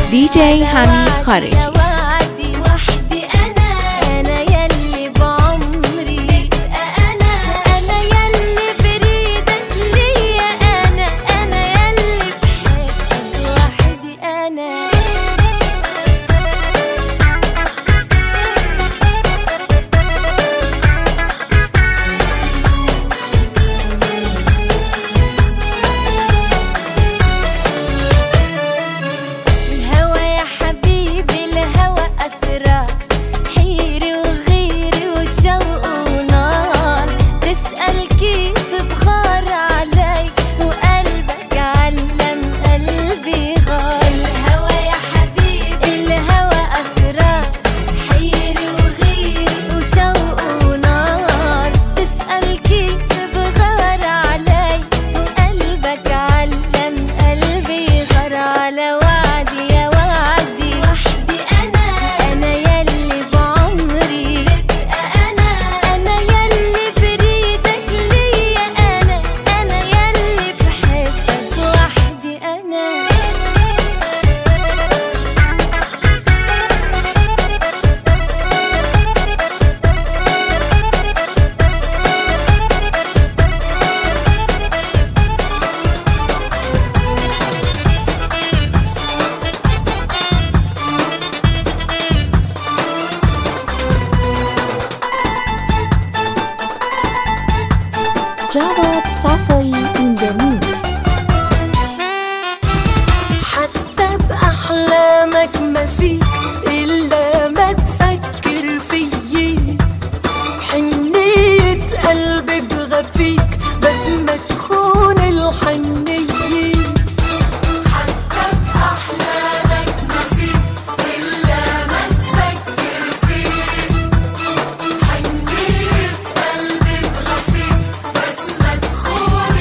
دي جي حميد خارجي. Javad Safai in the mix. حتى بأحلامك ما فيك إلا ما تفكر فيي، حنية قلبي بغفيك بس ما تخون الحنية. حتى بأحلامك ما فيك إلا ما تفكر فيي، حنية قلبي بغفيك بس ما تخون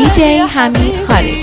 دي جي حميد خارجي.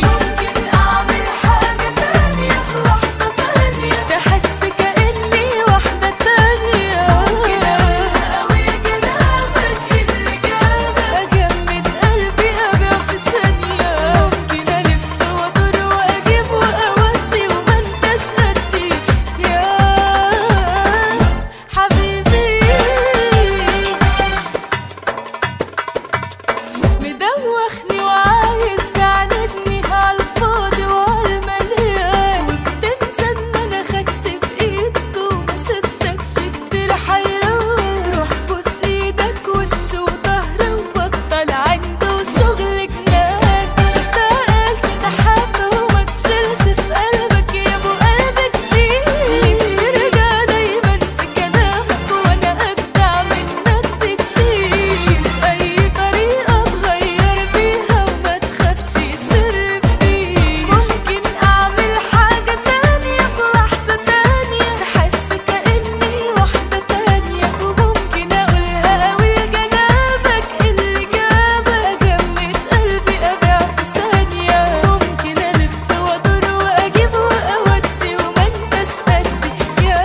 مدوخني وعايز تعاندني عالفاضي وعالمليان، وبتنسى ان انا خدت بايدك وما سبتكش كتير حيران. روح بوس ايدك وش وظهر وبطل عنده شغل جنان. سألت تحب وما تشيلش في قلبك يا ابو قلب كتير، بترجع دايما في كلامك وانا ابدع منك بكتير. شوف اي طريقة تغير بيها وما تخافش سر فيه. ممكن اعمل حاجة تانية في لحظة تانية تحس كأني واحدة تانية، وممكن اقولها اوي جنابك اللي جابك. جمد قلبي ابيع في ثانية، ممكن الف وادور واجيب واودي وما انتش قدي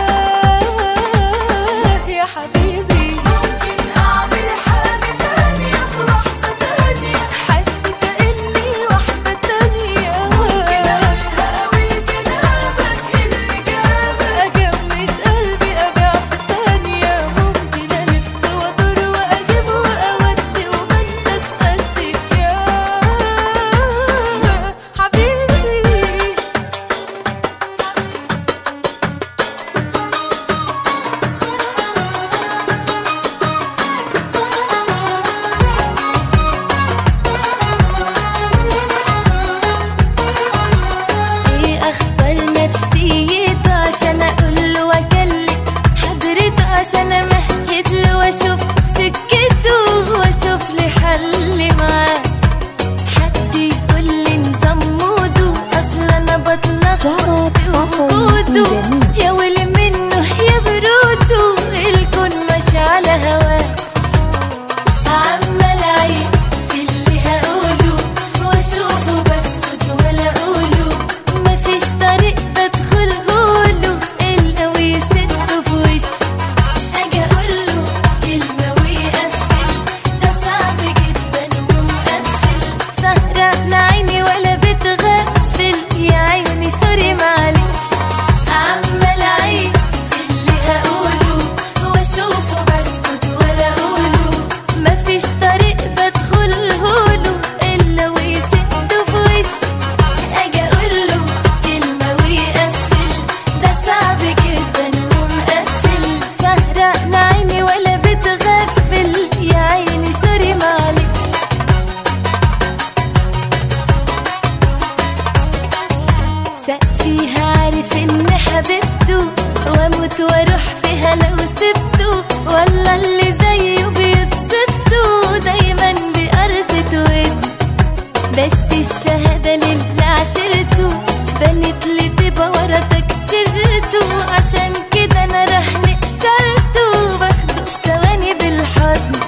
يا حبيبي. ممكن اعمل حاجة تانية في لحظة تانية حس كأني واحدة تانية، ممكن اقولها اوي جنابك اللي جابك. جمد قلبي ابيع في ثانية، ممكن الف وادور واجيب واودي وما انتش قدي يا حبيبي. ايه اخبار نفسيته عشان اقوله واكلم حضرته، عشان امهد له واشوف سكته واشوف لي حل معاه. حد يقول لي نظام موده، اصل انا بتلخبط في وجوده. يا ويلي منه يا بروده، الكون ماشي على هواه. عمال اعيد في اللي هقوله واشوفه بسكت ولا اقوله، مفيش طريق بدخله الا ويسده في وشي. اجي اقوله كلمه ويقفل، ده صعب جدا ومقفل. سهران عيني ولا بتغفل، يا عيني سوري معلش. عمال اعيد في اللي هقوله واشوفه بسكت ولا اقوله، مفيش طريق بدخله الا ويسده في وشي. اجي اقوله كلمه ويقفل، ده صعب جدا ومقفل. سهران عيني ولا بتغفل، يا عيني سوري معلش. سقفيها عارف ان حبيبته، واموت واروح فيها لو سبته، ولا اللي زيه بيتصبته دايما بقرصة ود. بس الشهادة للي عشرته، بنت لي تبقى ورا تكشرته، عشان كده انا راح نقشرته باخده في ثواني بالحضن.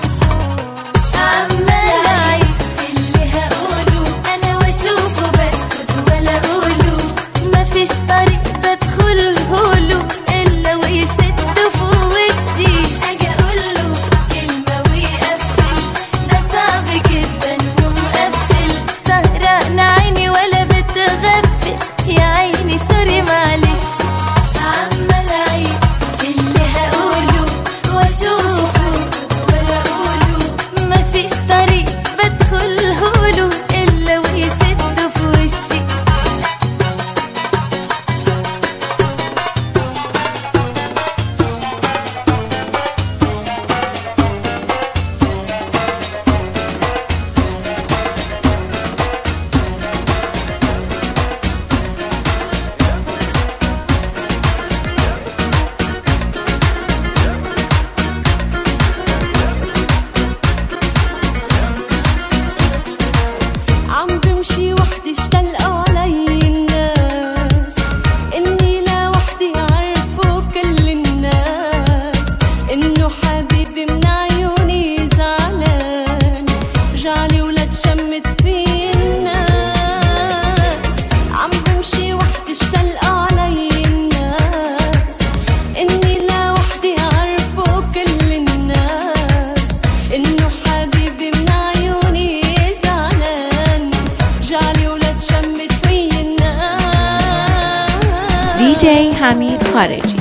عمال اعيد في اللي هقوله انا واشوفه بسكت ولا اقوله، مفيش طريق بدخله الا ويسده في وشي. اجي اقوله كلمه ويقفل، ده صعب جدا ومقفل. سهران عيني ولا بتغفل، يا عيني سوري معلش. عمال اعيد في اللي هقوله واشوفه ولا اقوله، مفيش طريق بدخله الا ويسده في وشي. شمت فينا DJ حمید خارجی.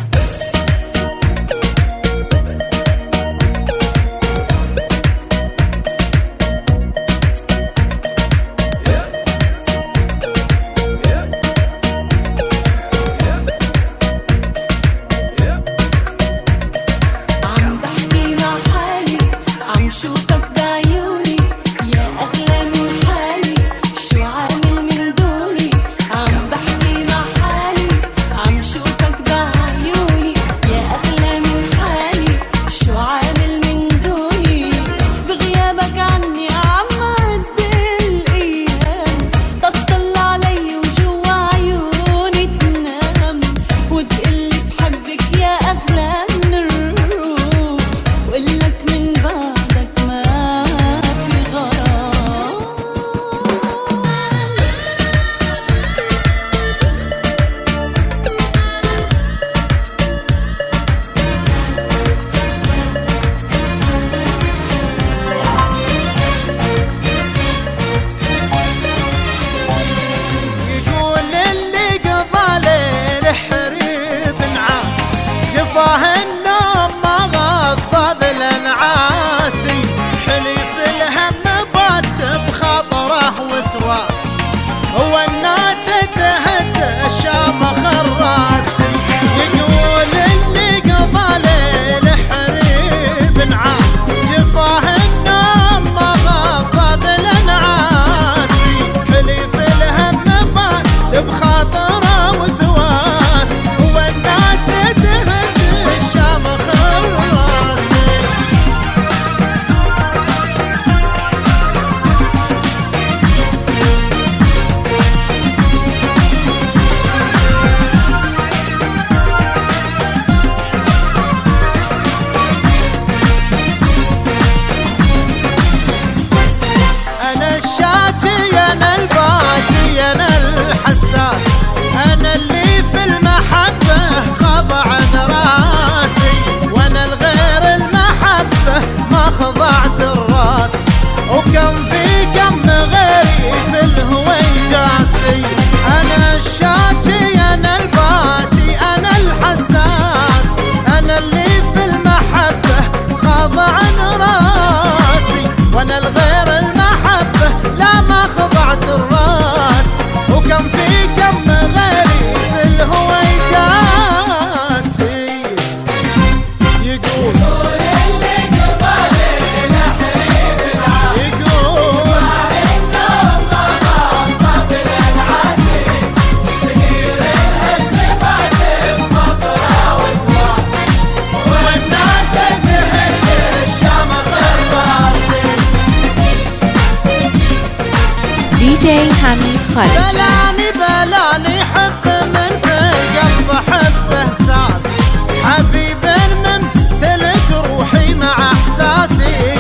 DJ حمید خارجی. بلاني حب من في القلب حب احساس حبيب ممتلك روحي مع احساسي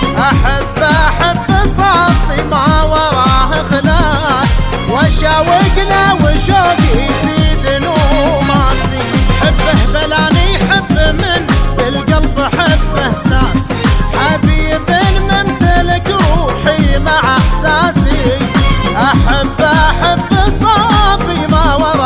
احب صافي ما وراه خلاص واشاوق له وشوقي يزيد نوماسي حبه بلاني حب من في القلب حب احساس حبيب ممتلك روحي مع احساسي احب صافي ما وراه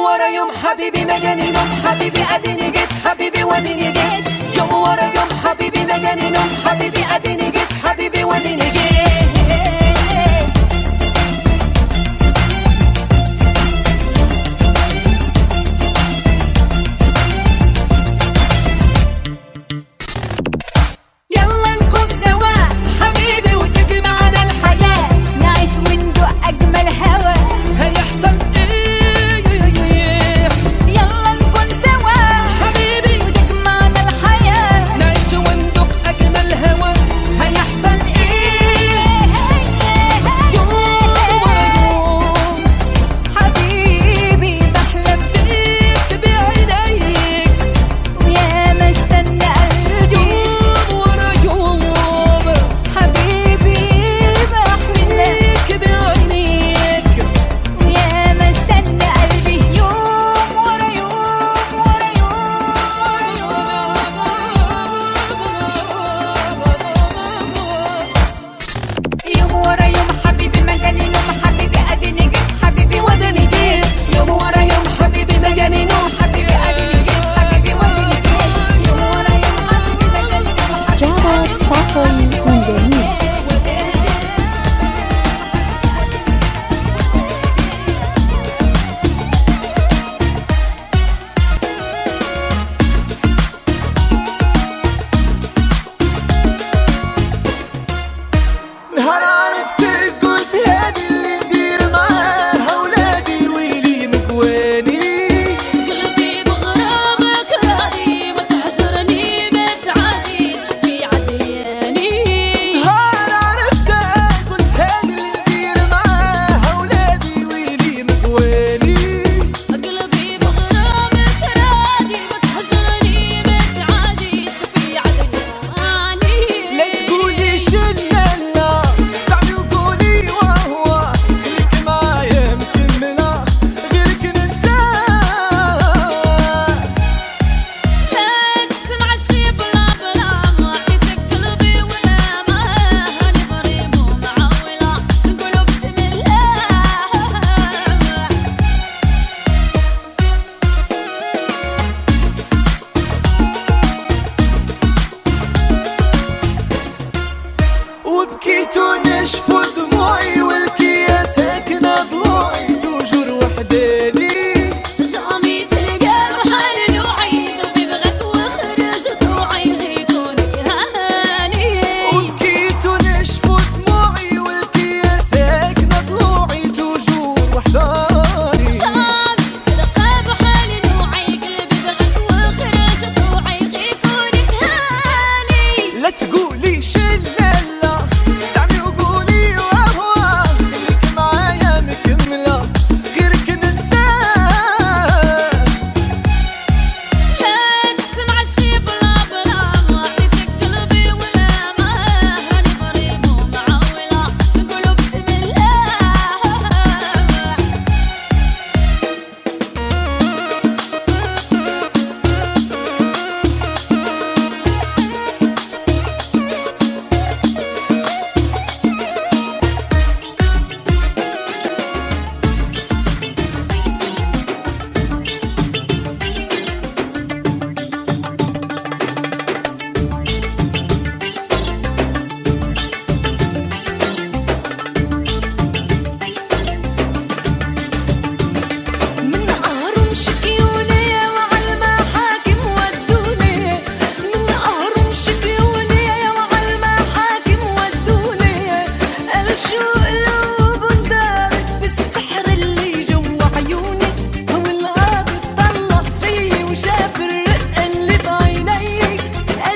ورا يوم حبيبي ما جاني نوم حبيبي اديني جيت حبيبي واديني جيت يوم ورا يوم حبيبي ما جاني نوم حبيبي اديني جيت حبيبي واديني جيت وبكيت ونشف دموعي والكيا ساكنة ضلوعي توجور وحداني جامي تلقى بحال نوعي قلبي بغاك وخرج دموعي غيكوني هاني وبكيت ونشف دموعي والكيا ساكنة ضلوعي توجور وحداني جامي تلقى بحال نوعي قلبي بغاك وخرج دموعي غيكوني هاني لا تقولي شلة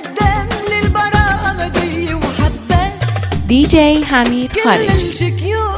DJ حمید خارجی.